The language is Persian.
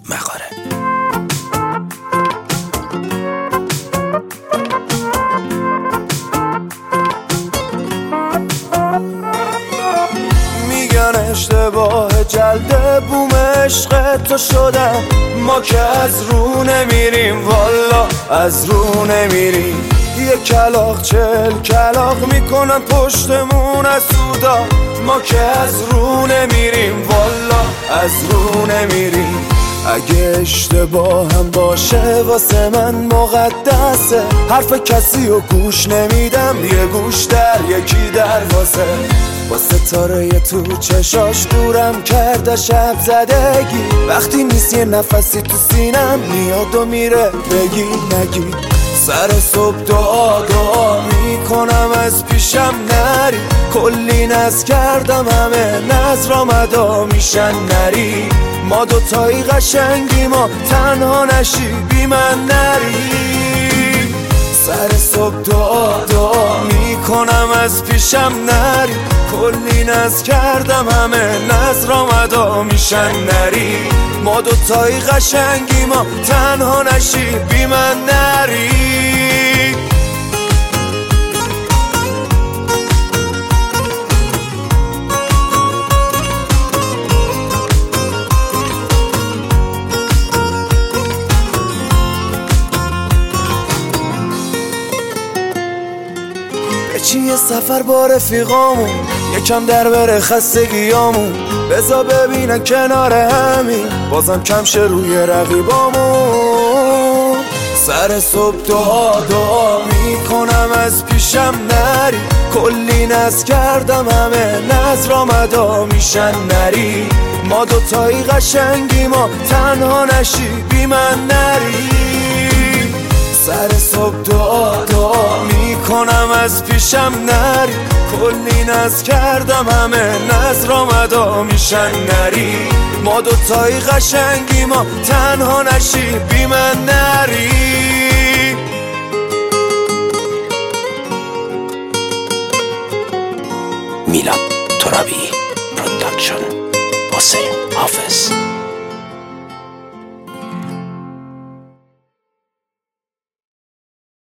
مغاره. میگن اشتباه جلد بوم عشق تو شدم، ما که از رو نمیریم، والا از رو نمیریم. یه کلاغ 40 کلاغ میکنن پشتمون از سودا، ما که از رو نمیریم، والا از رو نمیریم. اگه اشتباه هم باشه واسه من مقدسه، حرف کسی رو گوش نمیدم، یه گوش در یکی دروازه. با ستاره تو چشاش دورم کرده شب زدگی، وقتی نیست یه نفسی تو سینم میاد و میره بگی نگی. سر صبح دعا میکنم از پیشم نری، کلی نز کردم همه نظر مدا میشن نری. ما دوتایی قشنگی، ما تنها نشی بی من نری. سر صبح دعا میکنم از پیشم نری، کلی نز کردم همه نظر مدا میشن نری. ما دوتایی قشنگی، ما تنها نشی بی من نری. چی یه سفر با رفیقامون، یکم در بره خستگیامون، بذار ببینن کنار همین بازم کم شه روی رقیبامون. سر صبح دعا میکنم از پیشم نری، کلی نز کردم همه نظر مدا میشن نری. ما دوتایی قشنگی، ما تنها نشی بی من نری. سر صبح دعا میکنم از پیشم نری، کلی نز کردم همه نظر مدا میشن نری. ما دوتایی قشنگی، ما تنها نشی بی من نری. میلاد ترابی پروداکشن، حسین حافظ.